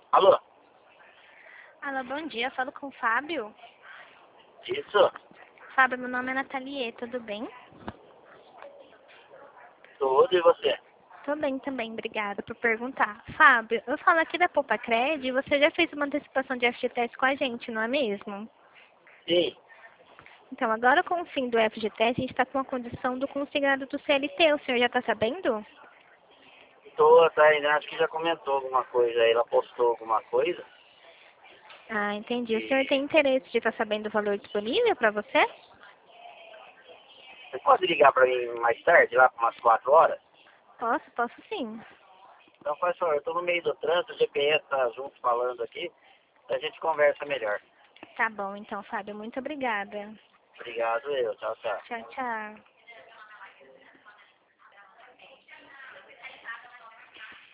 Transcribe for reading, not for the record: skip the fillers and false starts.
Alô? Alô, bom dia. Falo com o Fábio. Isso? Fábio, meu nome é Nathalie, tudo bem? Tudo e você? Tô bem também, obrigada por perguntar. Fábio, eu falo aqui da Poupa Cred e você já fez uma antecipação de FGTS com a gente, não é mesmo? Sim. Então, agora com o fim do FGTS, a gente está com a condição do consignado do CLT. O senhor já está sabendo? Tô, tá ainda, acho que já comentou alguma coisa aí, ela postou alguma coisa. Ah, entendi. O senhor E tem interesse de estar sabendo o valor disponível para você? você pode ligar pra mim mais tarde, lá por umas 4 horas? Posso sim. Então faz favor, eu tô no meio do trânsito, o GPS tá junto falando aqui, a gente conversa melhor. Tá bom, então, Fábio, muito obrigada. Obrigado, eu. Tchau, tchau. Tchau, tchau.